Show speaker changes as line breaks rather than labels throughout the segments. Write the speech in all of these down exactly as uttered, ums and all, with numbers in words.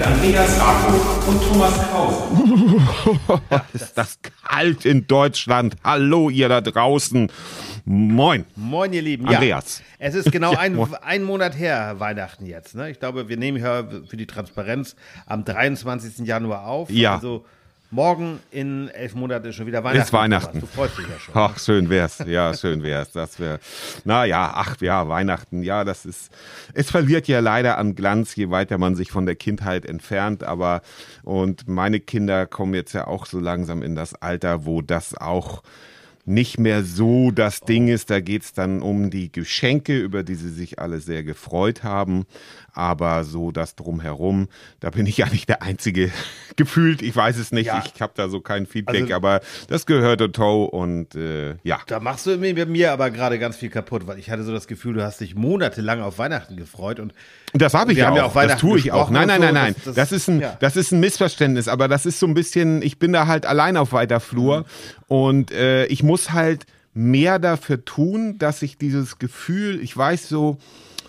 Andreas Rako und Thomas Krause.
Ist das kalt in Deutschland? Hallo ihr da draußen. Moin.
Moin ihr Lieben.
Andreas.
Ja, es ist genau ein, ein Monat her Weihnachten jetzt. Ne? Ich glaube, wir nehmen hier für die Transparenz am dreiundzwanzigsten Januar auf.
Ja.
Also morgen in elf Monaten ist schon wieder Weihnachten.
Ist Weihnachten.
Du freust dich ja schon.
Ach, schön wär's. Ja, schön wär's. Das wäre, naja, ach ja, Weihnachten, ja, das ist, es verliert ja leider an Glanz, je weiter man sich von der Kindheit entfernt, aber, und meine Kinder kommen jetzt ja auch so langsam in das Alter, wo das auch nicht mehr so das Ding ist. Da geht's dann um die Geschenke, über die sie sich alle sehr gefreut haben. Aber so das Drumherum, da bin ich ja nicht der Einzige gefühlt. Ich weiß es nicht,
Ja.
ich habe da so kein Feedback,
Also,
aber das gehört dazu und äh, ja.
Da machst du mir, mir aber gerade ganz viel kaputt, weil ich hatte so das Gefühl, du hast dich monatelang auf Weihnachten gefreut und
Das habe ich
Wir
ja
haben ja
auch,
auch
das
Weihnachten
tue ich auch.
gesprochen
Nein, nein,
und so,
nein, nein.
das- das-
Das ist ein,
ja.
das ist ein Missverständnis, aber das ist so ein bisschen, ich bin da halt allein auf weiter Flur
Mhm.
und äh, ich muss halt mehr dafür tun, dass ich dieses Gefühl, ich weiß so,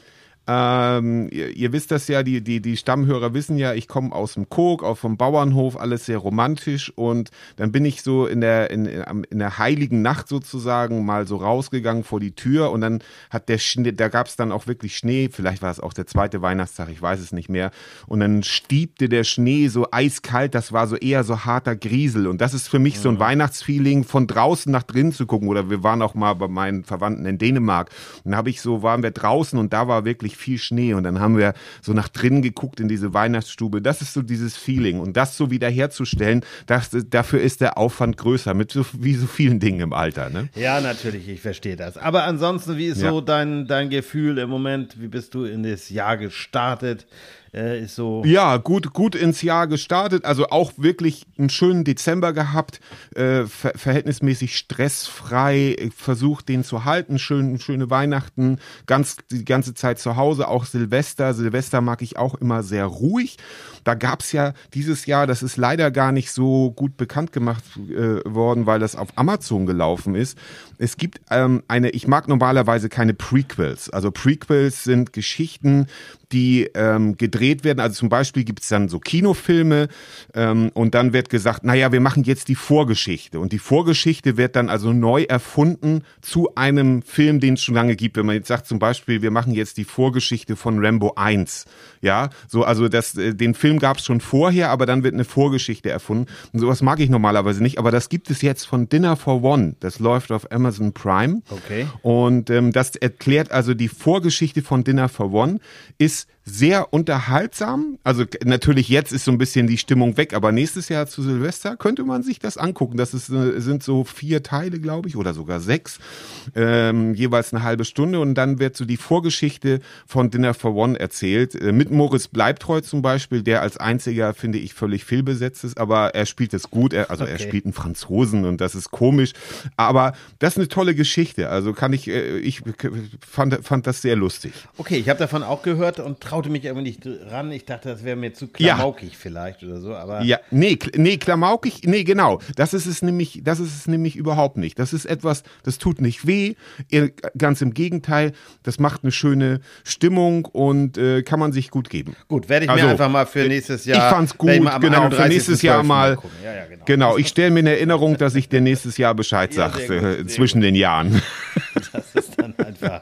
Ähm, ihr, ihr wisst das ja, die, die, die Stammhörer wissen ja, ich komme aus dem Kook, auch vom Bauernhof, alles sehr romantisch und dann bin ich so in der, in, in der heiligen Nacht sozusagen mal so rausgegangen vor die Tür und dann hat der Schnee, da gab es dann auch wirklich Schnee, vielleicht war es auch der zweite Weihnachtstag, ich weiß es nicht mehr und dann stiebte der Schnee so eiskalt, das war so eher so harter Griesel und das ist für mich so ein Weihnachtsfeeling, von draußen nach drinnen zu gucken oder wir waren auch mal bei meinen Verwandten in Dänemark und dann habe ich so, waren wir draußen und da war wirklich viel Schnee und dann haben wir so nach drinnen geguckt in diese Weihnachtsstube. Das ist so dieses Feeling und das so wieder herzustellen, das, dafür ist der Aufwand größer, mit so, wie so vielen Dingen im Alter. Ne?
ja, natürlich, ich verstehe das. Aber ansonsten, wie ist
Ja.
so dein, dein Gefühl im Moment? Wie bist du in das Jahr gestartet? Äh, ist so.
Ja, gut, gut ins Jahr gestartet, also auch wirklich einen schönen Dezember gehabt, äh, ver verhältnismäßig stressfrei, versucht den zu halten, schön, schöne Weihnachten, ganz, die ganze Zeit zu Hause, auch Silvester, Silvester mag ich auch immer sehr ruhig. Da gab's ja dieses Jahr, das ist leider gar nicht so gut bekannt gemacht äh, worden, weil das auf Amazon gelaufen ist. Es gibt ähm, eine, ich mag normalerweise keine Prequels, also Prequels sind Geschichten, die ähm, gedreht werden. Also zum Beispiel gibt es dann so Kinofilme ähm, und dann wird gesagt, naja, wir machen jetzt die Vorgeschichte. Und die Vorgeschichte wird dann also neu erfunden zu einem Film, den es schon lange gibt. Wenn man jetzt sagt zum Beispiel, wir machen jetzt die Vorgeschichte von Rambo eins. Ja, so, also das, äh, den Film gab es schon vorher, aber dann wird eine Vorgeschichte erfunden. Und sowas mag ich normalerweise nicht, aber das gibt es jetzt von Dinner for One. Das läuft auf Amazon Prime.
Okay.
Und ähm, das erklärt also die Vorgeschichte von Dinner for One ist sehr unterhaltsam. Also k- natürlich jetzt ist so ein bisschen die Stimmung weg, aber nächstes Jahr zu Silvester könnte man sich das angucken. Das ist, äh, sind so vier Teile, glaube ich, oder sogar sechs, ähm, jeweils eine halbe Stunde und dann wird so die Vorgeschichte von Dinner for One erzählt. Äh, mit Moritz Bleibtreu zum Beispiel, der als einziger, finde ich, völlig fehlbesetzt ist, aber er spielt es gut. Er, also er
Okay.
spielt einen Franzosen und das ist komisch, aber das ist eine tolle Geschichte. Also kann ich, äh, ich fand, fand das sehr lustig.
Okay, ich habe davon auch gehört und traute mich irgendwie nicht ran. Ich dachte, das wäre mir zu
Ja.
klamaukig vielleicht oder so, aber
Ja, nee, kl- nee, klamaukig, nee, genau. Das ist es nämlich, das ist es nämlich überhaupt nicht. Das ist etwas, das tut nicht weh, eher ganz im Gegenteil, das macht eine schöne Stimmung und äh, kann man sich gut geben.
gut, werde ich
Also,
mir einfach mal für nächstes Jahr.
Ich fand's gut,
werde ich mal am
genau, für
einunddreißigsten
nächstes Jahr
zwölften
mal,
gucken. Ja, ja, genau.
genau, ich stelle mir in Erinnerung, dass ich dir nächstes Jahr Bescheid
Ja,
sage,
sehr gut,
äh,
sehr
zwischen den Jahren.
Das ist dann einfach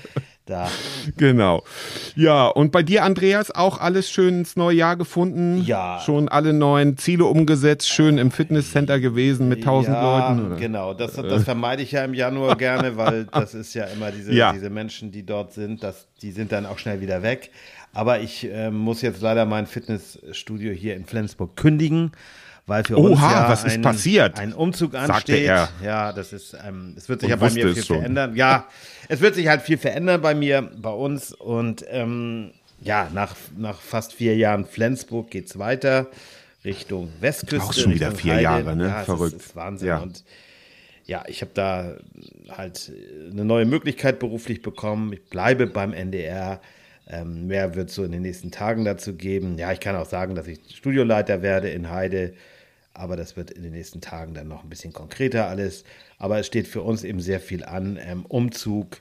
da.
Genau. Ja, und bei dir, Andreas, auch alles schön ins neue Jahr gefunden?
Ja.
Schon alle neuen Ziele umgesetzt, schön im Fitnesscenter gewesen mit tausend
ja,
Leuten? Oder?
genau. Das, das vermeide ich ja im Januar gerne, weil das ist ja immer diese,
Ja.
diese Menschen, die dort sind, das, die sind dann auch schnell wieder weg. Aber ich äh, muss jetzt leider mein Fitnessstudio hier in Flensburg kündigen, weil für uns
Oha,
ja
was ist
ein,
passiert?
ein Umzug
Sagte
ansteht.
er.
Ja, das ist, ähm, es wird sich
Und
ja bei mir
wusste
viel
es schon.
verändern. Ja, es wird sich halt viel verändern bei mir, bei uns und ähm, ja, nach, nach fast vier Jahren Flensburg geht's weiter Richtung Westküste.
Auch schon wieder
Richtung
vier
Heide.
Jahre, ne?
Ja, es
Verrückt.
Ist, ist Wahnsinn.
Ja.
Und ja, ich habe da halt eine neue Möglichkeit beruflich bekommen. Ich bleibe beim N D R. Ähm, mehr wird es so in den nächsten Tagen dazu geben. Ja, ich kann auch sagen, dass ich Studioleiter werde in Heide. Aber das wird in den nächsten Tagen dann noch ein bisschen konkreter alles. Aber es steht für uns eben sehr viel an. Ähm, Umzug,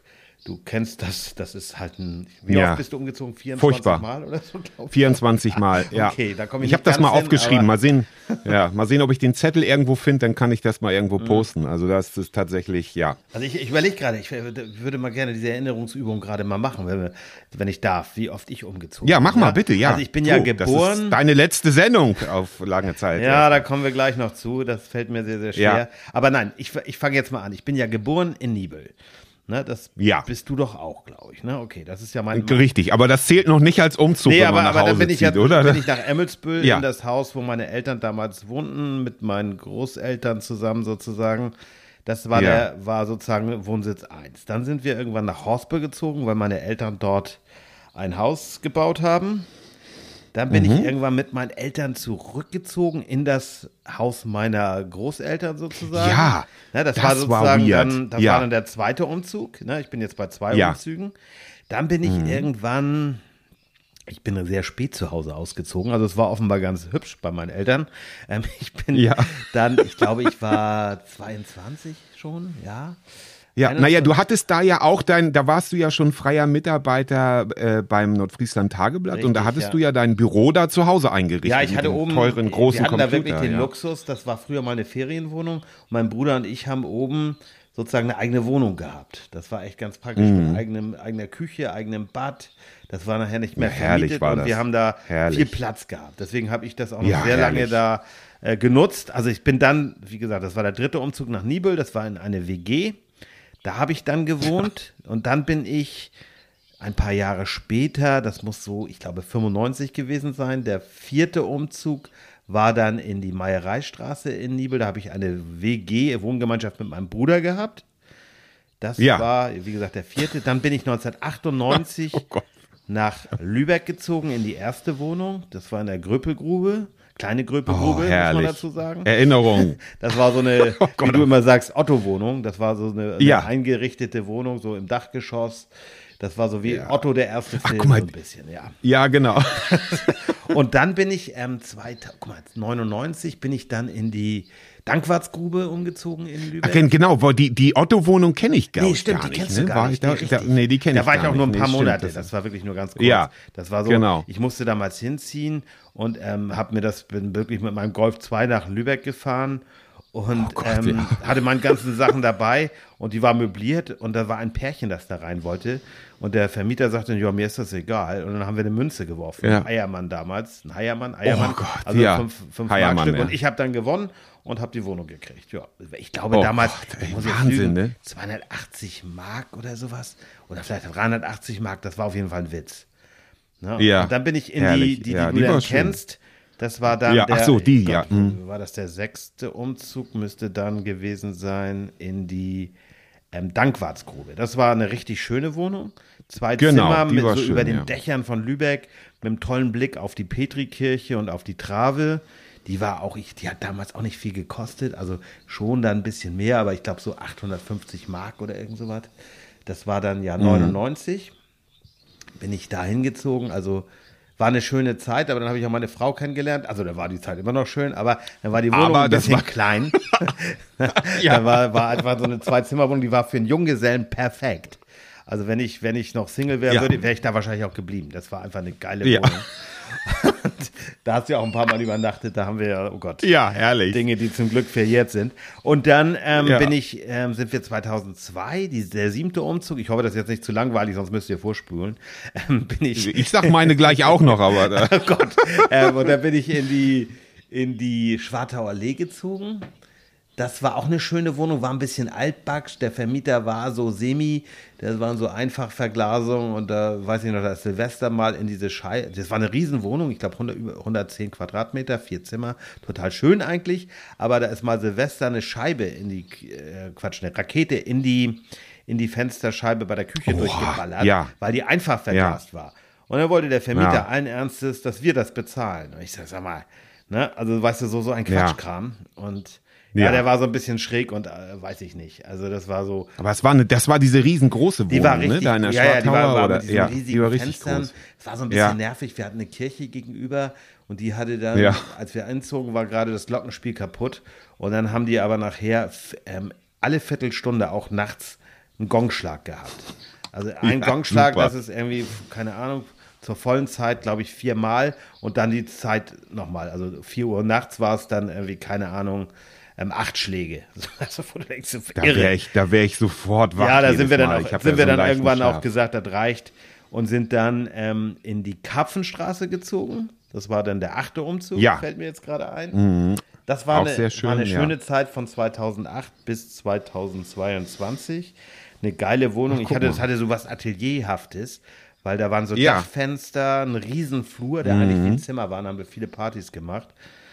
du kennst das, das ist halt ein, wie
Ja.
oft bist du umgezogen? vierundzwanzig
Furchtbar.
Mal oder so? glaub ich?
vierundzwanzig Mal, ja.
Okay, da komme ich
ich habe
nicht
das mal
ganz hin,
aufgeschrieben.
aber-
Mal sehen, ja, mal sehen, ob ich den Zettel irgendwo finde, dann kann ich das mal irgendwo posten. Also das ist tatsächlich, ja.
Also ich, ich überlege gerade, ich würde würde mal gerne diese Erinnerungsübung gerade mal machen, wenn, wir, wenn ich darf, wie oft ich umgezogen
Ja,
bin.
mach mal bitte, ja.
Also ich bin ja
So, Das
geboren.
ist deine letzte Sendung auf lange Zeit.
Ja, da kommen wir gleich noch zu. Das fällt mir sehr, sehr schwer.
Ja.
Aber nein, ich, ich fange jetzt mal an. Ich bin ja geboren in Nibel. Ne, das
Ja.
bist du doch auch, glaube ich. Ne? Okay, das ist ja mein...
Richtig, aber das zählt noch nicht als Umzug,
Nee,
wenn
aber,
man nach
aber
Hause
dann bin ich,
zieht,
ja,
oder?
bin ich nach Emmelsbüll
Ja.
in das Haus, wo meine Eltern damals wohnten, mit meinen Großeltern zusammen sozusagen. Das war,
Ja.
der, war sozusagen Wohnsitz eins. Dann sind wir irgendwann nach Horsburg gezogen, weil meine Eltern dort ein Haus gebaut haben. Dann bin
Mhm.
ich irgendwann mit meinen Eltern zurückgezogen in das Haus meiner Großeltern sozusagen.
Ja,
Ne, das,
das
war
war
sozusagen
weird.
dann, das
Ja.
war dann der zweite Umzug. Ne, ich bin jetzt bei zwei
Ja.
Umzügen. Dann bin ich irgendwann, ich bin sehr spät zu Hause ausgezogen, also es war offenbar ganz hübsch bei meinen Eltern. Ähm, ich bin
Ja.
dann, ich glaube, ich war zweiundzwanzig schon, ja.
Ja,
Eine-
naja, du hattest da ja auch dein, da warst du ja schon freier Mitarbeiter äh, beim Nordfriesland Tageblatt und da
Richtig,
hattest
ja.
du ja dein Büro da zu Hause eingerichtet.
Ja, ich
mit
hatte
dem
oben,
teuren, großen
wir hatten
Computer.
da wirklich den
ja.
Luxus, das war früher mal eine Ferienwohnung. Mein Bruder und ich haben oben sozusagen eine eigene Wohnung gehabt. Das war echt ganz praktisch,
Mhm.
mit eigenem, eigener Küche, eigenem Bad. Das war nachher nicht mehr
Ja, herrlich
vermietet
war
und
das.
wir haben da
Herrlich.
viel Platz gehabt. Deswegen habe ich das auch noch
Ja,
sehr lange
herrlich.
da äh, genutzt. Also ich bin dann, wie gesagt, das war der dritte Umzug nach Nibel, das war in eine W G. Da habe ich dann gewohnt und dann bin ich ein paar Jahre später, das muss so, ich glaube, fünfundneunzig gewesen sein, der vierte Umzug war dann in die Meiereistraße in Nibel. Da habe ich eine W G, Wohngemeinschaft mit meinem Bruder gehabt. Das
Ja.
war, wie gesagt, der vierte. Dann bin ich neunzehnhundertachtundneunzig
Oh Gott.
nach Lübeck gezogen in die erste Wohnung. Das war in der Gröpelgrube. Kleine
Oh,
Gröpelgrube, muss
herrlich.
man dazu sagen.
Erinnerung.
Das war so eine,
Oh Gott.
wie du immer sagst, Otto-Wohnung. Das war so eine, eine
Ja.
eingerichtete Wohnung, so im Dachgeschoss. Das war so wie
Ja.
Otto, der erste Film,
guck mal.
so ein bisschen, ja.
Ja, genau.
Und dann bin ich, ähm, zweitausend, guck mal, neunundneunzig bin ich dann in die Dankwartsgrube umgezogen in Lübeck.
Ach, genau, wo die, die Otto-Wohnung kenne ich gar,
Nee,
nicht,
stimmt,
gar
die
nicht.
kennst
ne?
du gar
war
nicht.
Ich da,
nee,
da,
richtig.
nee, die kenne
Da
ich
war
gar
ich auch nur ein
nicht.
paar
Nee, stimmt,
Monate.
das
Das
ist-
war wirklich nur ganz kurz.
Ja,
Das war so,
genau.
ich musste damals hinziehen und ähm, habe mir das, bin wirklich mit meinem Golf zwei nach Lübeck gefahren und
Oh Gott,
ähm,
ja.
hatte meine ganzen Sachen dabei und die war möbliert und da war ein Pärchen, das da rein wollte und der Vermieter sagte, ja, mir ist das egal und dann haben wir eine Münze geworfen,
Ja.
ein Eiermann damals, ein Eiermann, Eiermann,
Oh Gott,
also
ja.
fünf, fünf
Eiermann,
Markstück
ja.
und ich habe dann gewonnen und habe die Wohnung gekriegt. Ja, ich glaube
Oh
damals,
Gott,
ich
ey,
muss jetzt
Wahnsinn,
lügen,
ne?
zweihundertachtzig Mark oder sowas oder vielleicht dreihundertachtzig Mark, das war auf jeden Fall ein Witz. Ne?
Ja,
Und dann bin ich in
herrlich.
die, die, die
Ja,
du
die
dann
war schön.
kennst. Das war dann
Ja,
der,
ach so, die,
ich
ja, mhm.
War das der sechste Umzug? Müsste dann gewesen sein in die ähm, Dankwartsgrube. Das war eine richtig schöne Wohnung. Zwei
Genau,
Zimmer
die
mit
war
so
schön,
über den
ja.
Dächern von Lübeck mit einem tollen Blick auf die Petrikirche und auf die Trave. Die war auch, ich, die hat damals auch nicht viel gekostet, also schon dann ein bisschen mehr, aber ich glaube so achthundertfünfzig Mark oder irgend sowas. Das war dann
Mhm.
ja neunundneunzig. Bin ich da hingezogen, also war eine schöne Zeit, aber dann habe ich auch meine Frau kennengelernt. Also da war die Zeit immer noch schön, aber dann war die Wohnung
Aber
ein
das
bisschen
war-
klein. Da war, war einfach so eine Zwei-Zimmer-Wohnung, die war für einen Junggesellen perfekt. Also wenn ich, wenn ich noch Single wäre,
Ja.
würde, wäre ich da wahrscheinlich auch geblieben. Das war einfach eine geile
Ja.
Wohnung. Und da hast du ja auch ein paar Mal übernachtet, da haben wir ja, oh Gott.
Ja, herrlich.
Dinge, die zum Glück verjährt sind. Und dann ähm,
Ja.
bin ich, ähm, sind wir zweitausendzwei, die, der siebte Umzug. Ich hoffe, das ist jetzt nicht zu langweilig, sonst müsst ihr vorspulen. Ähm, bin ich,
Ich sag meine gleich auch noch, aber da,
oh Gott. ähm, und dann bin ich in die, in die Schwartauer Allee gezogen. Das war auch eine schöne Wohnung, war ein bisschen altbacksch. Der Vermieter war so semi, das waren so Einfachverglasungen und da weiß ich noch, da ist Silvester mal in diese Scheibe, das war eine Riesenwohnung, ich glaube hundertzehn Quadratmeter, vier Zimmer, total schön eigentlich, aber da ist mal Silvester eine Scheibe in die, äh, Quatsch, eine Rakete in die, in die Fensterscheibe bei der Küche
Boah,
durchgeballert,
ja.
weil die einfach verglast war. Und dann wollte der Vermieter
Ja.
allen Ernstes, dass wir das bezahlen. Und ich sag, sag mal, ne, also weißt du, so, so ein
Ja.
Quatschkram und ja,
Ja.
der war so ein bisschen schräg und äh, weiß ich nicht. Also das war so,
aber es war eine, das war diese riesengroße Wohnung,
die war richtig,
ne? Da in der
ja, ja, die war,
Schwartauer
war
oder
mit diesen
ja,
riesigen
die war richtig
Fenstern.
groß.
Es war so ein bisschen
Ja.
nervig. Wir hatten eine Kirche gegenüber und die hatte dann,
Ja.
als wir einzogen, war gerade das Glockenspiel kaputt. Und dann haben die aber nachher f- ähm, alle Viertelstunde auch nachts einen Gongschlag gehabt. Also ein
Ja,
Gongschlag,
super.
das ist irgendwie, keine Ahnung, zur vollen Zeit, glaube ich, viermal und dann die Zeit nochmal. Also vier Uhr nachts war es dann irgendwie, keine Ahnung, ähm, acht Schläge. Also, wo du denkst,
Da
irre.
wäre ich, da wär ich sofort wach.
Ja, da
jedes
sind wir dann,
Mal.
auch,
Ich hab
sind
ja
wir
so einen
dann
leichten
irgendwann auch
Schlaf.
gesagt, das reicht und sind dann ähm, in die Karpfenstraße gezogen. Das war dann der achte Umzug,
Ja.
fällt mir jetzt gerade ein. Das war
Auch
eine,
sehr schön,
war eine
ja.
schöne Zeit von zweitausendacht bis zweitausendzweiundzwanzig. Eine geile Wohnung. Ich
guck
hatte,
mal.
das hatte so was Atelierhaftes, weil da waren so
Ja.
Dachfenster, ein Riesenflur, der eigentlich wie ein Zimmer war, da haben wir viele Partys gemacht.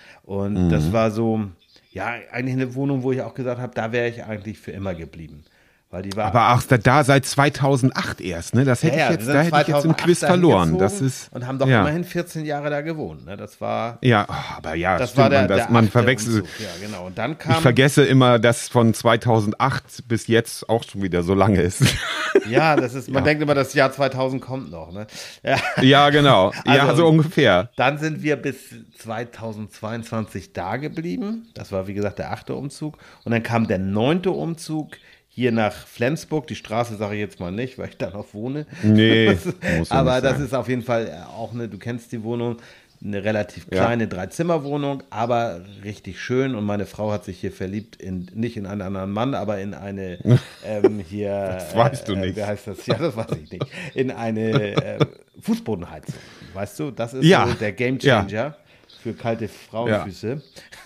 Und
Mhm.
das war so, ja, eigentlich eine Wohnung, wo ich auch gesagt habe, da wäre ich eigentlich für immer geblieben. Weil die war
Aber auch da, da seit zweitausendacht erst, ne? Das hätte
ja, ja,
ich jetzt,
wir
da
sind
hätte ich jetzt im
zweitausendacht
Quiz
dahin
verloren.
gezogen
Das ist
und haben doch
ja.
immerhin vierzehn Jahre da gewohnt. Ne? Das war,
Ja, oh, aber ja,
das
stimmt,
war der,
man, das,
der
man
achte
verwechselt.
Umzug. Ja, genau. Und dann
Ich
kam,
vergesse immer, dass von zweitausendacht bis jetzt auch schon wieder so lange ist.
ja, das ist, man denkt immer, das Jahr zweitausend kommt noch. Ne? Ja.
Ja, genau. Ja,
Also-
so ungefähr.
Dann sind wir bis zweitausendzweiundzwanzig da geblieben. Das war, wie gesagt, der achte Umzug. Und dann kam der neunte Umzug hier nach Flensburg. Die Straße sage ich jetzt mal nicht, weil ich da noch wohne.
Nee,
Das-
muss ja
aber
nicht
das
sein.
ist auf jeden Fall auch eine, du kennst die Wohnung, eine relativ kleine Dreizimmerwohnung, aber richtig schön. Und meine Frau hat sich hier verliebt, in, nicht in einen anderen Mann, aber in eine ähm, hier.
Das weißt du nicht.
Wie heißt das? Ja, das weiß ich nicht. In eine äh, Fußbodenheizung. Weißt du, das ist
Ja.
so der
Ja.
Gamechanger für kalte Frauenfüße.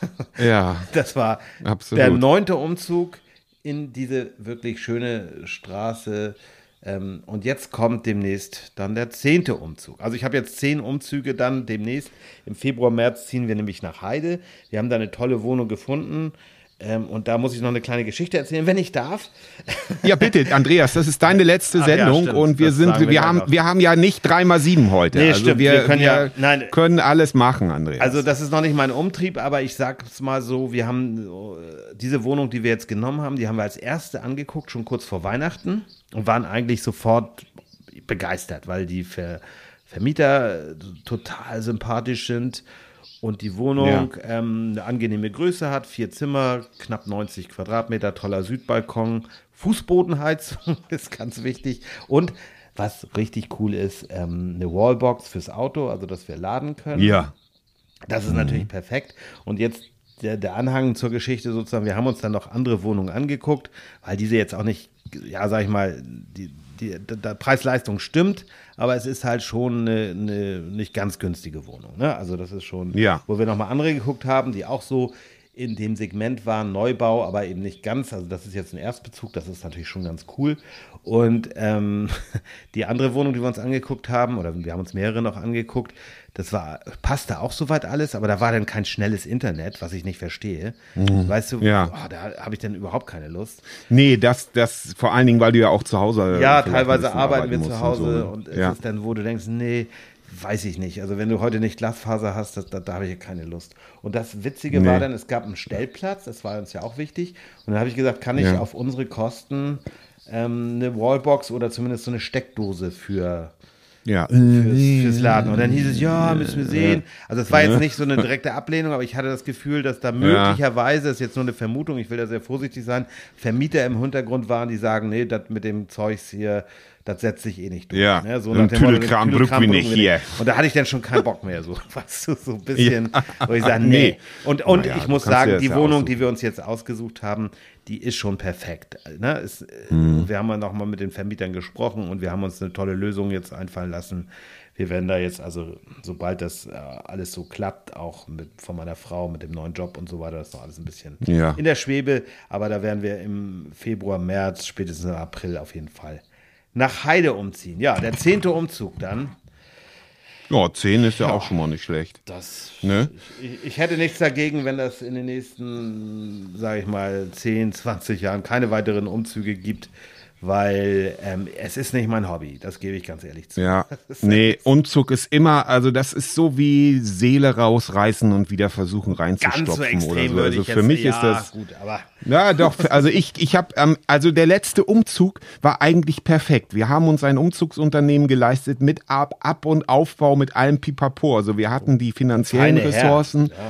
Ja,
Das war
Absolut.
der neunte Umzug in diese wirklich schöne Straße. Ähm, und jetzt kommt demnächst dann der zehnte Umzug. Also ich habe jetzt zehn Umzüge dann demnächst. Im Februar, März ziehen wir nämlich nach Heide. Wir haben da eine tolle Wohnung gefunden. Ähm, und da muss ich noch eine kleine Geschichte erzählen, wenn ich darf.
ja, bitte, Andreas, das ist deine letzte
Ach ja,
Sendung
stimmt.
und wir
Das
sind,
sagen wir
wir
gleich
haben,
noch.
wir haben ja nicht drei mal sieben heute.
Nee,
also
stimmt,
wir,
wir können ja- nein.
können alles machen, Andreas.
Also das ist noch nicht mein Umtrieb, aber ich sag's mal so, wir haben äh, diese Wohnung, die wir jetzt genommen haben, die haben wir als erste angeguckt, schon kurz vor Weihnachten und waren eigentlich sofort begeistert, weil die Ver Vermieter äh, total sympathisch sind und die Wohnung ähm, eine angenehme Größe hat, vier Zimmer, knapp neunzig Quadratmeter, toller Südbalkon, Fußbodenheizung ist ganz wichtig und was richtig cool ist, ähm, eine Wallbox fürs Auto, also dass wir laden können.
ja.
Das ist natürlich perfekt. Und jetzt der, der Anhang zur Geschichte sozusagen, wir haben uns dann noch andere Wohnungen angeguckt, weil diese jetzt auch nicht, ja, sag ich mal, die, die, der Preis-Leistung stimmt, aber es ist halt schon eine, eine nicht ganz günstige Wohnung. Ne? Also das ist schon,
Ja.
wo wir nochmal andere geguckt haben, die auch so in dem Segment waren, Neubau, aber eben nicht ganz. Also das ist jetzt ein Erstbezug, das ist natürlich schon ganz cool. Und ähm, die andere Wohnung, die wir uns angeguckt haben, oder wir haben uns mehrere noch angeguckt, das war, passte auch soweit alles, aber da war dann kein schnelles Internet, was ich nicht verstehe. Weißt du,
Ja.
oh, da habe ich dann überhaupt keine Lust.
Nee, das, das vor allen Dingen, weil du ja auch zu Hause.
Ja,
vielleicht ein
teilweise
bisschen
arbeiten wir
musst
zu Hause
so.
und es
ja.
ist dann, wo du denkst, nee, weiß ich nicht. Also wenn du heute nicht Glasfaser hast, das, da, da habe ich ja keine Lust. Und das Witzige
Nee.
war dann, es gab einen Stellplatz, das war uns ja auch wichtig. Und dann habe ich gesagt, kann ich
Ja.
auf unsere Kosten ähm, eine Wallbox oder zumindest so eine Steckdose für
ja.
fürs, fürs Laden. Und dann hieß es, ja, müssen wir sehen. Also es war jetzt nicht so eine direkte Ablehnung, aber ich hatte das Gefühl, dass da möglicherweise, ist jetzt nur eine Vermutung, ich will da sehr vorsichtig sein, Vermieter im Hintergrund waren, die sagen, nee, das mit dem Zeugs hier, das setzt sich eh nicht durch.
Ja,
ne? So
im
nach dem Motto,
Tüdelkram
den
drücken wir nicht hier.
Und da hatte ich dann schon keinen Bock mehr, so, weißt du, so ein bisschen, wo ich sage,
Nee.
nee. Und, und
Na ja,
ich
du
muss
kannst dir
sagen,
das
die
ja
Wohnung,
aussuchen.
die wir uns jetzt ausgesucht haben, die ist schon perfekt. Ne? Es,
Mhm.
Wir haben ja nochmal mit den Vermietern gesprochen und wir haben uns eine tolle Lösung jetzt einfallen lassen. Wir werden da jetzt, also sobald das äh, alles so klappt, auch mit, von meiner Frau mit dem neuen Job und so weiter, das ist noch alles ein bisschen
Ja.
in der Schwebe, aber da werden wir im Februar, März, spätestens im April auf jeden Fall nach Heide umziehen. Ja, der zehnte Umzug dann.
Ja, zehn ist ja auch schon mal nicht schlecht.
Das,
Ne?
ich, ich hätte nichts dagegen, wenn das in den nächsten, sage ich mal, zehn, zwanzig Jahren keine weiteren Umzüge gibt, weil ähm, es ist nicht mein Hobby, das gebe ich ganz ehrlich zu.
Ja,
Das ist-
nee, Umzug ist immer, also das ist so wie Seele rausreißen und wieder versuchen reinzustopfen
Ganz so extrem
oder so.
würde
Also
ich
für
jetzt,
mich
ja,
ist das,
gut, aber
ja doch, also ich, ich habe, ähm, also der letzte Umzug war eigentlich perfekt. Wir haben uns ein Umzugsunternehmen geleistet mit Ab-, Ab- und Aufbau mit allem Pipapo. Also wir hatten die finanziellen
Feine Herren,
Ressourcen.
ja.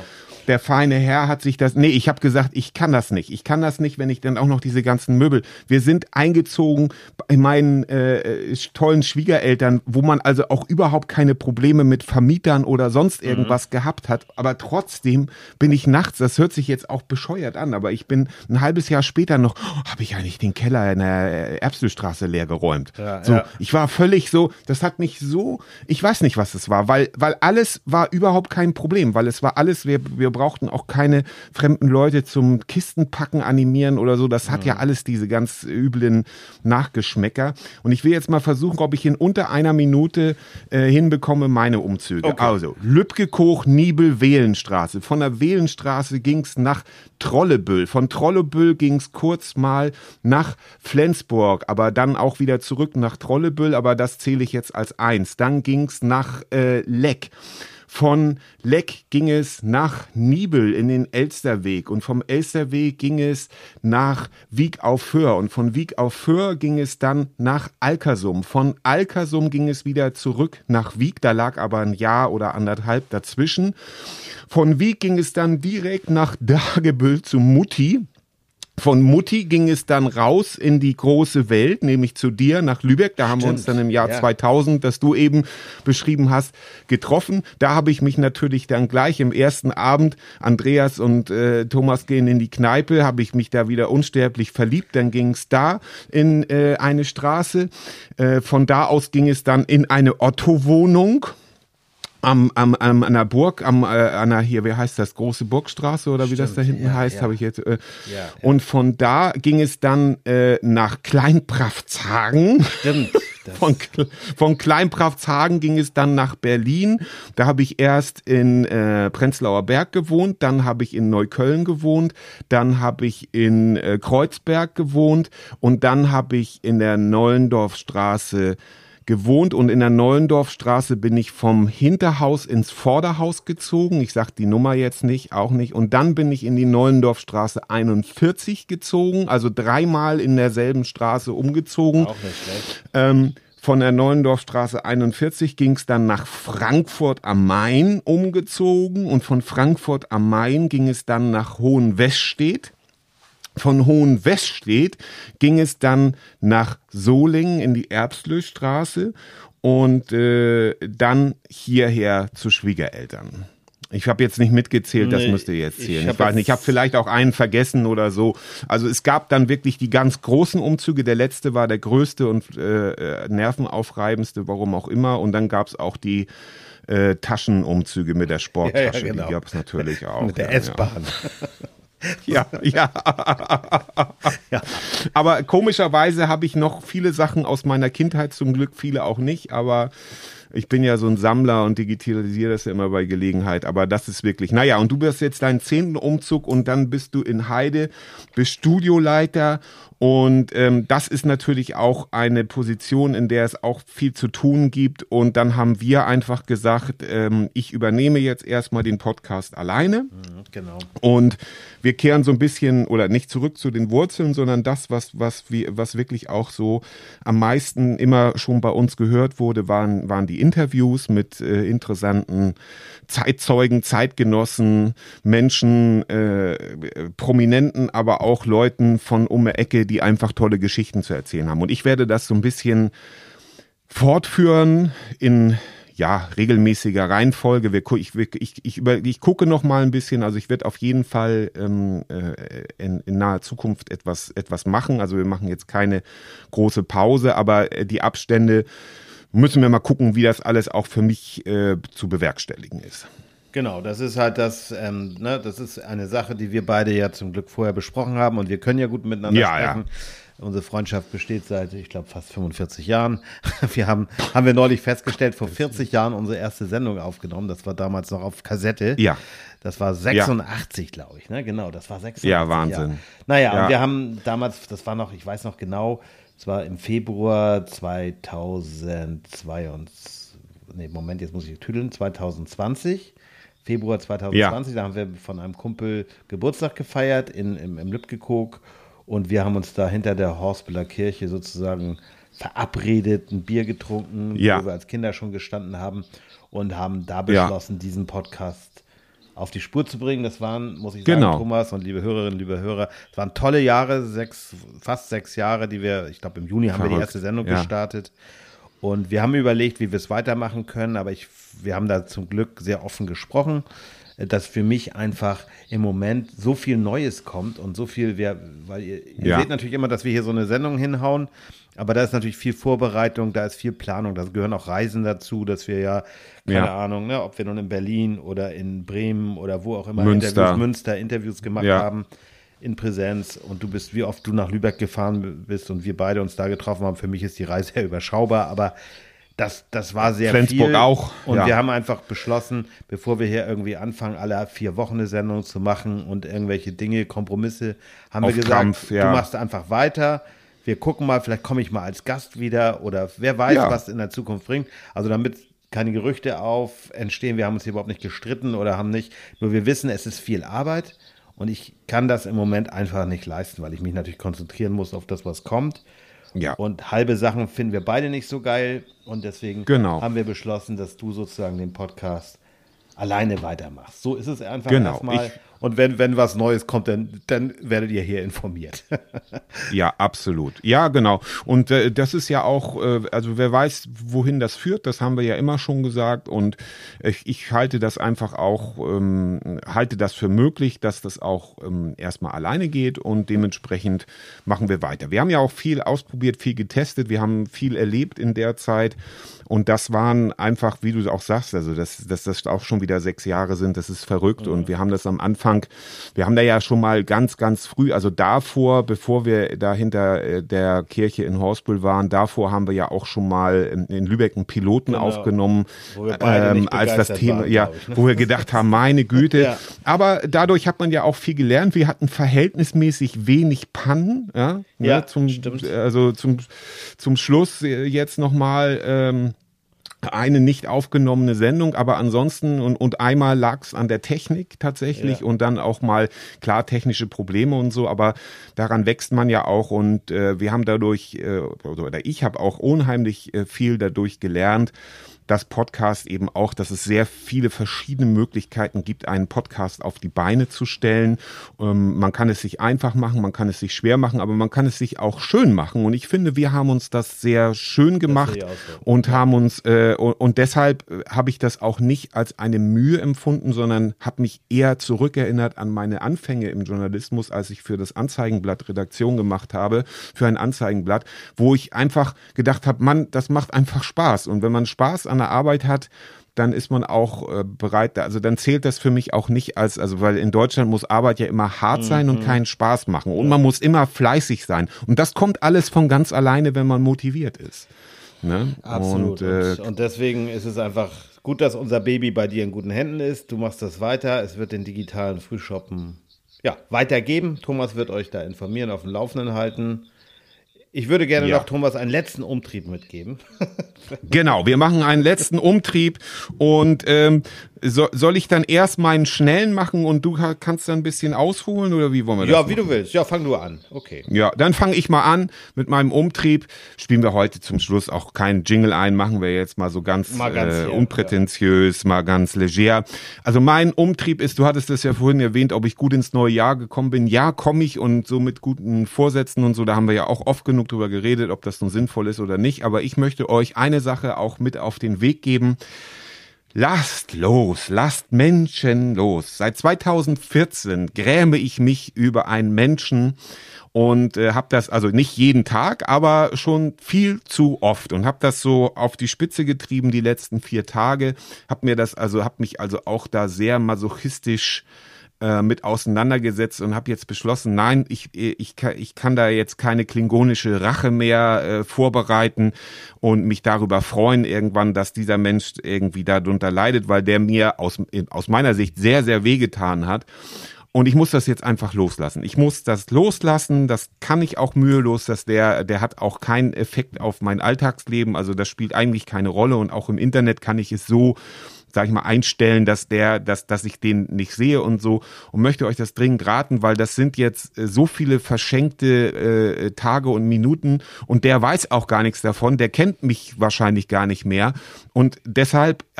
der feine Herr hat sich das, nee, ich habe gesagt, ich kann das nicht. Ich kann das nicht, wenn ich dann auch noch diese ganzen Möbel, wir sind eingezogen bei meinen äh, tollen Schwiegereltern, wo man also auch überhaupt keine Probleme mit Vermietern oder sonst irgendwas mhm. gehabt hat, aber trotzdem bin ich nachts, das hört sich jetzt auch bescheuert an, aber ich bin ein halbes Jahr später noch, oh, habe ich eigentlich den Keller in der Erbselstraße leer geräumt. Ja, so, ja. Ich war völlig so, das hat mich so, ich weiß nicht, was es war, weil, weil alles war überhaupt kein Problem, weil es war alles, wir, wir brauchten auch keine fremden Leute zum Kistenpacken animieren oder so, das hat mhm. ja alles diese ganz üblen Nachgeschmäcker und ich will jetzt mal versuchen, ob ich in unter einer Minute äh, hinbekomme, meine Umzüge. Okay. Also, Lübkekoch, Niebel, Wehlenstraße. Von der Wehlenstraße ging's nach Trollebüll. Von Trollebüll ging's kurz mal nach Flensburg, aber dann auch wieder zurück nach Trollebüll, aber das zähle ich jetzt als eins. Dann ging's nach äh, Leck. Von Leck ging es nach Niebel in den Elsterweg und vom Elsterweg ging es nach Wiek auf Föhr und von Wiek auf Föhr ging es dann nach Alkersum. Von Alkersum ging es wieder zurück nach Wiek, da lag aber ein Jahr oder anderthalb dazwischen. Von Wiek ging es dann direkt nach Dagebüll zu Mutti. Von Mutti ging es dann raus in die große Welt, nämlich zu dir nach Lübeck. Da haben Stimmt. wir uns dann im Jahr ja. zweitausend, das du eben beschrieben hast, getroffen. Da habe ich mich natürlich dann gleich im ersten Abend, Andreas und äh, Thomas gehen in die Kneipe, habe ich mich da wieder unsterblich verliebt. Dann ging es da in äh, eine Straße. Äh, von da aus ging es dann in eine Otto-Wohnung. Am, am, am, an der Burg, am, äh, an der, hier, wie heißt das, große Burgstraße oder wie Stimmt, das da hinten ja, heißt, ja. habe ich jetzt. Äh, ja, ja. Und von da ging es dann äh, nach Kleinpraftshagen. Stimmt. Von, von Kleinpraftshagen ging es dann nach Berlin. Da habe ich erst in äh, Prenzlauer Berg gewohnt, dann habe ich in Neukölln gewohnt, dann habe ich in äh, Kreuzberg gewohnt und dann habe ich in der Nollendorfstraße gewohnt und in der Nollendorfstraße bin ich vom Hinterhaus ins Vorderhaus gezogen. Ich sag die Nummer jetzt nicht, auch nicht. Und dann bin ich in die Nollendorfstraße einundvierzig gezogen, also dreimal in derselben Straße umgezogen. Auch nicht schlecht. Ähm, von der Nollendorfstraße einundvierzig ging es dann nach Frankfurt am Main umgezogen und von Frankfurt am Main ging es dann nach Hohenwestedt. Von Hohenwestedt ging es dann nach Solingen in die Erbslöstraße und äh, dann hierher zu Schwiegereltern. Ich habe jetzt nicht mitgezählt, das nee, müsst ihr jetzt zählen. Ich, ich weiß nicht, ich habe vielleicht auch einen vergessen oder so. Also es gab dann wirklich die ganz großen Umzüge. Der letzte war der größte und äh, nervenaufreibendste, warum auch immer. Und dann gab es auch die äh, Taschenumzüge mit der Sporttasche. Ja, ja, genau. Die gab es natürlich auch.
Mit der
ja,
S-Bahn.
Ja. Ja, ja. ja. Aber komischerweise habe ich noch viele Sachen aus meiner Kindheit, zum Glück viele auch nicht, aber ich bin ja so ein Sammler und digitalisiere das ja immer bei Gelegenheit, aber das ist wirklich, naja, und du bist jetzt deinen zehnten Umzug und dann bist du in Heide, bist Studioleiter und ähm, das ist natürlich auch eine Position, in der es auch viel zu tun gibt und dann haben wir einfach gesagt, ähm, ich übernehme jetzt erstmal den Podcast alleine.
Genau.
Und wir kehren so ein bisschen, oder nicht zurück zu den Wurzeln, sondern das, was, was, wie, was wirklich auch so am meisten immer schon bei uns gehört wurde, waren, waren die Interviews mit äh, interessanten Zeitzeugen, Zeitgenossen, Menschen, äh, Prominenten, aber auch Leuten von um die Ecke, die einfach tolle Geschichten zu erzählen haben. Und ich werde das so ein bisschen fortführen in ja, regelmäßiger Reihenfolge. Wir, ich, ich, ich, über, ich gucke noch mal ein bisschen, also ich werde auf jeden Fall ähm, in, in naher Zukunft etwas, etwas machen. Also wir machen jetzt keine große Pause, aber die Abstände müssen wir mal gucken, wie das alles auch für mich äh, zu bewerkstelligen ist.
Genau, das ist halt das, ähm, ne, das ist eine Sache, die wir beide ja zum Glück vorher besprochen haben und wir können ja gut miteinander
ja,
sprechen.
Ja.
Unsere Freundschaft besteht seit, ich glaube, fast fünfundvierzig Jahren. Wir haben, haben wir neulich festgestellt, vor vierzig Jahren unsere erste Sendung aufgenommen. Das war damals noch auf Kassette.
Ja.
Das war sechsundachtzig, ja. glaube ich, ne? Genau, das war sechsundachtzig.
Ja, Wahnsinn.
Jahre. Naja,
ja.
und wir haben damals, das war noch, ich weiß noch genau, es war im Februar zweitausendzweiundzwanzig, nee, Moment, jetzt muss ich tüdeln, zweitausendzwanzig. Februar zweitausendzwanzig, ja. Da haben wir von einem Kumpel Geburtstag gefeiert in, im, im Lübkekoch. Und wir haben uns da hinter der Horspeler Kirche sozusagen verabredet, ein Bier getrunken,
ja.
wo wir als Kinder schon gestanden haben und haben da beschlossen, ja. diesen Podcast auf die Spur zu bringen. Das waren, muss ich sagen,
Genau.
Thomas und liebe Hörerinnen, liebe Hörer, es waren tolle Jahre, sechs, fast sechs Jahre, die wir, ich glaube im Juni haben wir die
Verrückt.
erste Sendung
Ja.
gestartet. Und wir haben überlegt, wie wir es weitermachen können, aber ich, wir haben da zum Glück sehr offen gesprochen, dass für mich einfach im Moment so viel Neues kommt und so viel, wir, weil ihr, ihr
Ja.
seht natürlich immer, dass wir hier so eine Sendung hinhauen, aber da ist natürlich viel Vorbereitung, da ist viel Planung, da gehören auch Reisen dazu, dass wir ja, keine
Ja.
Ahnung, ne, ob wir nun in Berlin oder in Bremen oder wo auch immer
Münster.
Interviews, Münster Interviews gemacht
Ja.
haben in Präsenz und du bist, wie oft du nach Lübeck gefahren bist und wir beide uns da getroffen haben, für mich ist die Reise ja überschaubar, aber Das, das war sehr
Flensburg
viel.
auch,
Und
ja.
wir haben einfach beschlossen, bevor wir hier irgendwie anfangen, alle vier Wochen eine Sendung zu machen und irgendwelche Dinge, Kompromisse, haben
Auf
wir gesagt,
Krampf, ja.
du machst einfach weiter. Wir gucken mal, vielleicht komme ich mal als Gast wieder oder wer weiß,
Ja.
was in der Zukunft bringt. Also damit keine Gerüchte auf entstehen, wir haben uns hier überhaupt nicht gestritten oder haben nicht, nur wir wissen, es ist viel Arbeit und ich kann das im Moment einfach nicht leisten, weil ich mich natürlich konzentrieren muss auf das, was kommt.
Ja.
Und halbe Sachen finden wir beide nicht so geil. Und deswegen
Genau.
haben wir beschlossen, dass du sozusagen den Podcast alleine weitermachst. So ist es einfach
Genau.
erstmal.
Ich-
Und wenn, wenn was Neues kommt, dann, dann werdet ihr hier informiert.
Ja, absolut. Ja, genau. Und äh, das ist ja auch, äh, also wer weiß, wohin das führt, das haben wir ja immer schon gesagt. Und ich, ich halte das einfach auch, ähm, halte das für möglich, dass das auch ähm, erstmal alleine geht und dementsprechend machen wir weiter. Wir haben ja auch viel ausprobiert, viel getestet, wir haben viel erlebt in der Zeit. Und das waren einfach, wie du auch sagst, also dass, dass das auch schon wieder sechs Jahre sind, das ist verrückt. Und wir haben das am Anfang, wir haben da ja schon mal ganz, ganz früh, also davor, bevor wir da hinter äh, der Kirche in Horstbüll waren, davor haben wir ja auch schon mal in, in Lübeck einen Piloten
Genau.
aufgenommen,
Wo wir beide nicht
als das
begeistert
Thema,
waren,
ja,
glaub ich, ne?
wo wir gedacht haben, meine Güte.
Ja.
Aber dadurch hat man ja auch viel gelernt. Wir hatten verhältnismäßig wenig Pannen, ja,
Ja,
ne, zum,
stimmt.
also zum, zum Schluss äh, jetzt nochmal, ähm, eine nicht aufgenommene Sendung, aber ansonsten und, und einmal lag es an der Technik tatsächlich
Ja.
und dann auch mal, klar, technische Probleme und so, aber daran wächst man ja auch und äh, wir haben dadurch, äh, oder ich habe auch unheimlich äh, viel dadurch gelernt, dass Podcast eben auch, dass es sehr viele verschiedene Möglichkeiten gibt, einen Podcast auf die Beine zu stellen. Ähm, man kann es sich einfach machen, man kann es sich schwer machen, aber man kann es sich auch schön machen. Und ich finde, wir haben uns das sehr schön gemacht
sehe ich auch so.
und haben uns äh, und, und deshalb äh, habe ich das auch nicht als eine Mühe empfunden, sondern habe mich eher zurückerinnert an meine Anfänge im Journalismus, als ich für das Anzeigenblatt Redaktion gemacht habe, für ein Anzeigenblatt, wo ich einfach gedacht habe, Mann, das macht einfach Spaß. Und wenn man Spaß an der Arbeit hat, dann ist man auch äh, bereit, also dann zählt das für mich auch nicht als, also weil in Deutschland muss Arbeit ja immer hart sein und keinen Spaß machen und man muss immer fleißig sein und das kommt alles von ganz alleine, wenn man motiviert ist. Ne?
Absolut.
Und, äh,
Und, und deswegen ist es einfach gut, dass unser Baby bei dir in guten Händen ist. Du machst das weiter. Es wird den digitalen Frühshoppen ja, weitergeben. Thomas wird euch da informieren, auf dem Laufenden halten. Ich würde gerne
Ja.
noch Thomas einen letzten Umtrieb mitgeben.
Genau, wir machen einen letzten Umtrieb und ähm, so, soll ich dann erst meinen schnellen machen und du kannst dann ein bisschen ausholen oder wie wollen wir das
Ja,
machen?
wie du willst. Ja, fang du an. Okay.
Ja, dann fange ich mal an mit meinem Umtrieb. Spielen wir heute zum Schluss auch keinen Jingle ein, machen wir jetzt mal so ganz,
Mal ganz
äh,
hier,
unprätentiös, mal ganz leger. Also mein Umtrieb ist, du hattest es ja vorhin erwähnt, ob ich gut ins neue Jahr gekommen bin. Ja, komme ich und so mit guten Vorsätzen und so, da haben wir ja auch oft genug drüber geredet, ob das nun sinnvoll ist oder nicht. Aber ich möchte euch eine Sache auch mit auf den Weg geben. Lasst los, lasst Menschen los. Seit zweitausendvierzehn gräme ich mich über einen Menschen und äh, habe das also nicht jeden Tag, aber schon viel zu oft und habe das so auf die Spitze getrieben die letzten vier Tage. Habe mir das also, habe mich also auch da sehr masochistisch äh, mit auseinandergesetzt und habe jetzt beschlossen, nein, ich, ich, kann, ich kann da jetzt keine klingonische Rache mehr äh, vorbereiten und mich darüber freuen irgendwann, dass dieser Mensch irgendwie darunter leidet, weil der mir aus, aus meiner Sicht sehr, sehr wehgetan hat. Und ich muss das jetzt einfach loslassen. Ich muss das loslassen, das kann ich auch mühelos, dass der, der hat auch keinen Effekt auf mein Alltagsleben, also das spielt eigentlich keine Rolle und auch im Internet kann ich es so, sag ich mal, einstellen, dass der, dass, dass ich den nicht sehe und so und möchte euch das dringend raten, weil das sind jetzt äh, so viele verschenkte äh, Tage und Minuten und der weiß auch gar nichts davon, der kennt mich wahrscheinlich gar nicht mehr und deshalb hab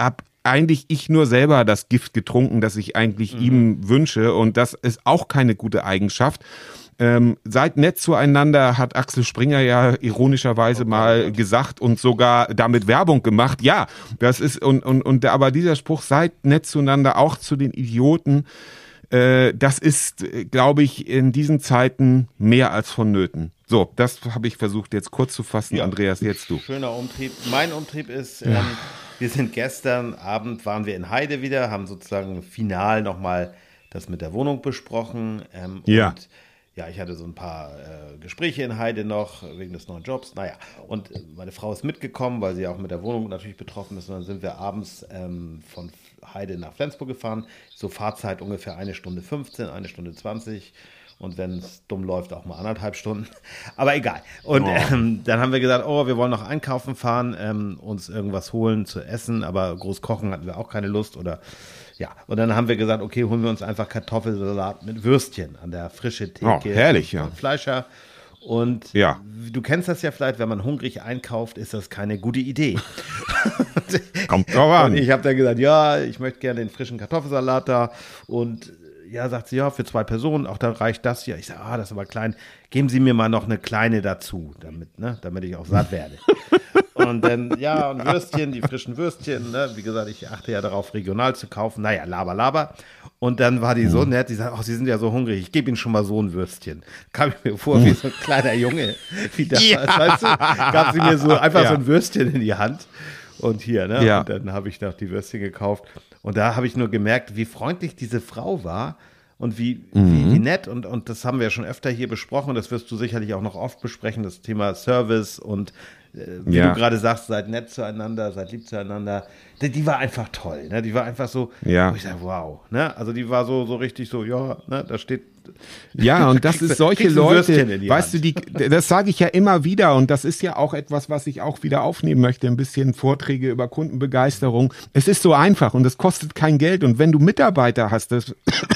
eigentlich ich nur selber das Gift getrunken, das ich eigentlich mhm. ihm wünsche. Und das ist auch keine gute Eigenschaft. Ähm, seid nett zueinander, hat Axel Springer ja ironischerweise okay, mal ja. gesagt und sogar damit Werbung gemacht. Ja, das ist, und, und, und, aber dieser Spruch, seid nett zueinander, auch zu den Idioten, äh, das ist, glaube ich, in diesen Zeiten mehr als vonnöten. So, das habe ich versucht jetzt kurz zu fassen. Ja. Andreas, jetzt du.
Schöner Umtrieb. Mein Umtrieb ist, ja. ähm, wir sind gestern Abend, waren wir in Heide wieder, haben sozusagen final nochmal das mit der Wohnung besprochen. Ähm,
ja.
Und ja, ich hatte so ein paar äh, Gespräche in Heide noch, wegen des neuen Jobs. Naja, und meine Frau ist mitgekommen, weil sie auch mit der Wohnung natürlich betroffen ist. Und dann sind wir abends ähm, von Heide nach Flensburg gefahren. So Fahrzeit ungefähr eine Stunde fünfzehn, eine Stunde zwanzig. Und wenn es dumm läuft, auch mal anderthalb Stunden. Aber egal. Und oh. ähm, dann haben wir gesagt, oh, wir wollen noch einkaufen fahren, ähm, uns irgendwas holen zu essen. Aber groß kochen hatten wir auch keine Lust. Oder ja, und dann haben wir gesagt, okay, holen wir uns einfach Kartoffelsalat mit Würstchen an der frische Theke.
Oh, herrlich, ja.
Fleischer. Und
ja.
du kennst das ja vielleicht, wenn man hungrig einkauft, ist das keine gute Idee.
Kommt drauf an.
Und ich habe dann gesagt, ja, ich möchte gerne den frischen Kartoffelsalat da. Und ja, sagt sie, ja, für zwei Personen, auch dann reicht das hier. Ich sage, ah, das ist aber klein. Geben Sie mir mal noch eine kleine dazu, damit, ne, damit ich auch satt werde. Und dann, ja, und Würstchen, die frischen Würstchen, ne? Wie gesagt, ich achte ja darauf, regional zu kaufen. Naja, laber, laber. Und dann war die so nett, die sagt, ach, Sie sind ja so hungrig, ich gebe Ihnen schon mal so ein Würstchen. Kam ich mir vor wie so ein kleiner Junge, wie damals, ja. weißt du, gab sie mir so einfach ja. so ein Würstchen in die Hand. Und hier, ne?
Ja.
Und dann habe ich noch die Würstchen gekauft. Und da habe ich nur gemerkt, wie freundlich diese Frau war. Und wie, mhm. wie, wie nett, und, und das haben wir ja schon öfter hier besprochen, und das wirst du sicherlich auch noch oft besprechen, das Thema Service und äh, wie
ja.
du gerade sagst, seid nett zueinander, seid lieb zueinander. Die, die war einfach toll, ne? Die war einfach so,
ja.
wo ich sage, wow, ne? Also die war so, so richtig so, ja, ne? Da steht.
Ja, und das ist solche Leute, weißt du, die, das sage ich ja immer wieder, und das ist ja auch etwas, was ich auch wieder aufnehmen möchte, ein bisschen Vorträge über Kundenbegeisterung. Es ist so einfach und es kostet kein Geld, und wenn du Mitarbeiter hast, das,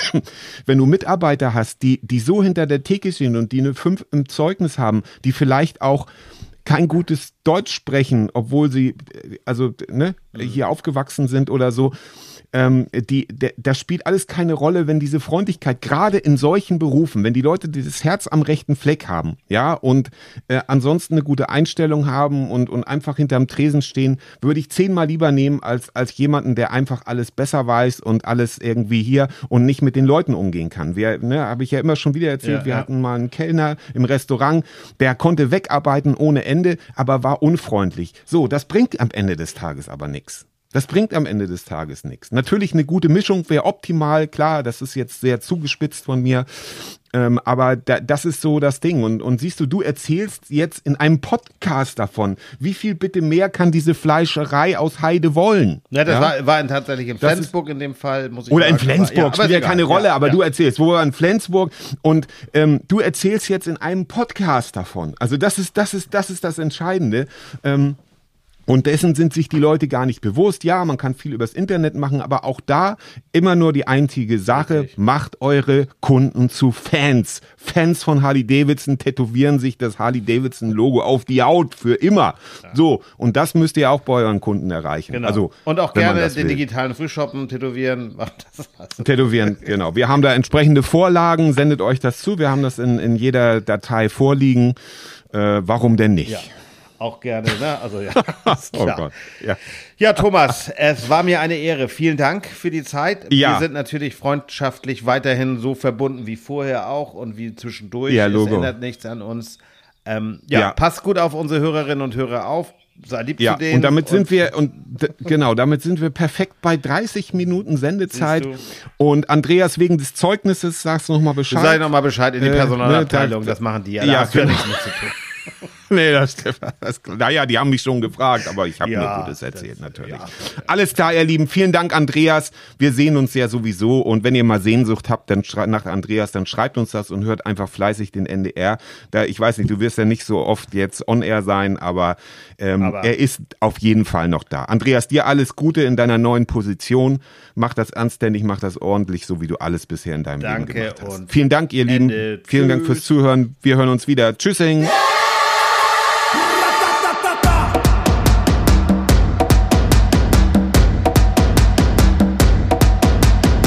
wenn du Mitarbeiter hast, die, die so hinter der Theke stehen und die eine fünf im Zeugnis haben, die vielleicht auch kein gutes Deutsch sprechen, obwohl sie also ne, hier aufgewachsen sind oder so, ähm, die, der, das spielt alles keine Rolle, wenn diese Freundlichkeit, gerade in solchen Berufen, wenn die Leute dieses Herz am rechten Fleck haben, ja, und äh, ansonsten eine gute Einstellung haben und, und einfach hinterm Tresen stehen, würde ich zehnmal lieber nehmen als, als jemanden, der einfach alles besser weiß und alles irgendwie hier und nicht mit den Leuten umgehen kann. Wir, ne, habe ich ja immer schon wieder erzählt,
ja,
wir
ja.
hatten mal einen Kellner im Restaurant, der konnte wegarbeiten ohne Ende, aber war unfreundlich. So, das bringt am Ende des Tages aber nichts. Das bringt am Ende des Tages nichts. Natürlich eine gute Mischung wäre optimal, klar, das ist jetzt sehr zugespitzt von mir, ähm, aber da, das ist so das Ding. Und, und siehst du, du erzählst jetzt in einem Podcast davon, wie viel bitte mehr kann diese Fleischerei aus Heide wollen?
Ja, das
ja?
war, war in tatsächlich in Flensburg in dem Fall. Muss ich
Oder
sagen.
in Flensburg, ja, spielt ja egal. keine Rolle, ja, aber ja. du erzählst, wo war in Flensburg, und ähm, du erzählst jetzt in einem Podcast davon. Also das ist, das ist, das ist das Entscheidende. Ähm, Und dessen sind sich die Leute gar nicht bewusst. Ja, man kann viel übers Internet machen, aber auch da immer nur die einzige Sache, Richtig. Macht eure Kunden zu Fans. Fans von Harley-Davidson tätowieren sich das Harley-Davidson-Logo auf die Haut für immer. Ja. So, und das müsst ihr auch bei euren Kunden erreichen.
Genau.
Also,
und auch gerne den will. digitalen Frühshoppen tätowieren. Das also.
Tätowieren, genau. Wir haben da entsprechende Vorlagen, sendet euch das zu. Wir haben das in, in jeder Datei vorliegen. Äh, warum denn nicht?
Ja. Auch gerne, ne? Also ja.
Oh Gott. Ja.
ja, Thomas, es war mir eine Ehre. Vielen Dank für die Zeit.
Ja.
Wir sind natürlich freundschaftlich weiterhin so verbunden wie vorher auch und wie zwischendurch.
Ja,
es
Logo.
ändert nichts an uns. Ähm, ja,
ja,
passt gut auf unsere Hörerinnen und Hörer auf. Sei lieb
ja,
zu denen.
und damit sind und wir, und d- genau, damit sind wir perfekt bei dreißig Minuten Sendezeit. Und Andreas, wegen des Zeugnisses, sagst du nochmal Bescheid.
Sag ich nochmal Bescheid in die Personalabteilung,
äh, ne, da,
das machen die. Ja,
ja,
da hast du ja
genau.
nichts mit zu tun.
Nee, das, das, naja, die haben mich schon gefragt, aber ich habe
ja,
nur Gutes erzählt, das, natürlich.
Ja.
Alles klar, ihr Lieben, vielen Dank, Andreas. Wir sehen uns ja sowieso, und wenn ihr mal Sehnsucht habt, dann schrei- nach Andreas, dann schreibt uns das und hört einfach fleißig den N D R. Da, ich weiß nicht, du wirst ja nicht so oft jetzt on air sein, aber, ähm, aber er ist auf jeden Fall noch da. Andreas, dir alles Gute in deiner neuen Position. Mach das anständig, mach das ordentlich, so wie du alles bisher in deinem
Danke
Leben gemacht hast.
Und
vielen Dank, ihr Lieben.
Ende.
Vielen Dank fürs Zuhören. Wir hören uns wieder. Tschüssing.